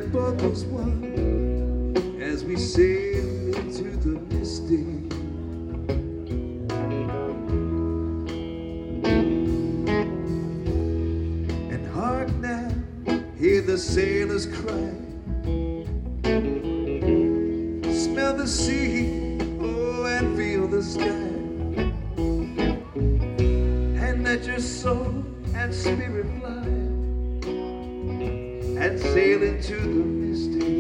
that boat goes wild as we sail into the misty. And hark now, hear the sailors cry. Smell the sea, oh, and feel the sky. And let your soul and spirit fly and sail into the misty.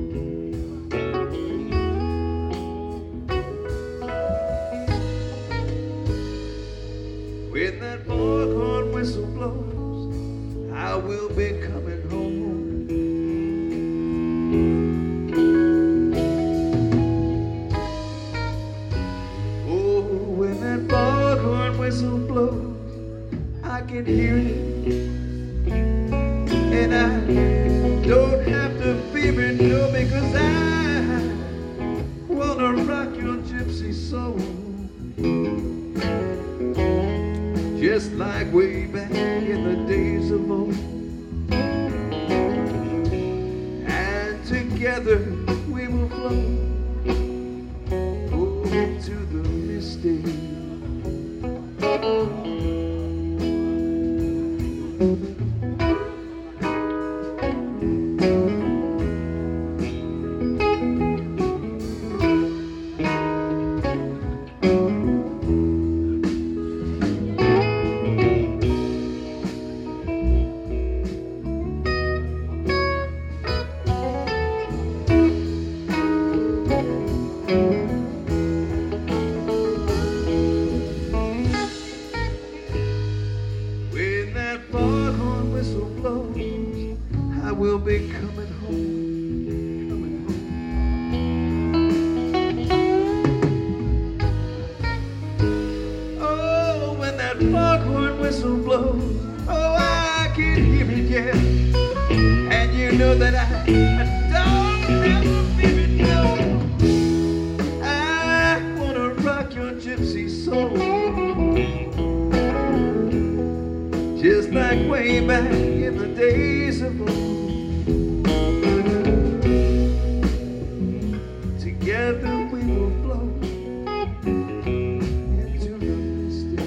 When that foghorn whistle blows, I will be coming home. Oh, when that foghorn whistle blows, I can hear it. And I don't have to fear it, no, because I wanna rock your gypsy soul. Just like way back in the days of old. And together we will float into the misty. I will be coming home, coming home. Oh, when that foghorn whistle blows, oh, I can hear it, yeah. And you know that I don't have to fear it, no. I wanna rock your gypsy soul, just like way back in the days of old. Together we will float into the misty.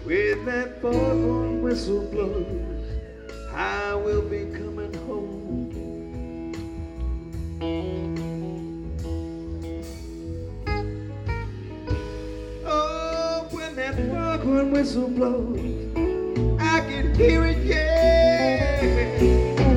When that foghorn whistle blows, I will be coming home. Oh, when that foghorn whistle blows, I can hear it, yeah.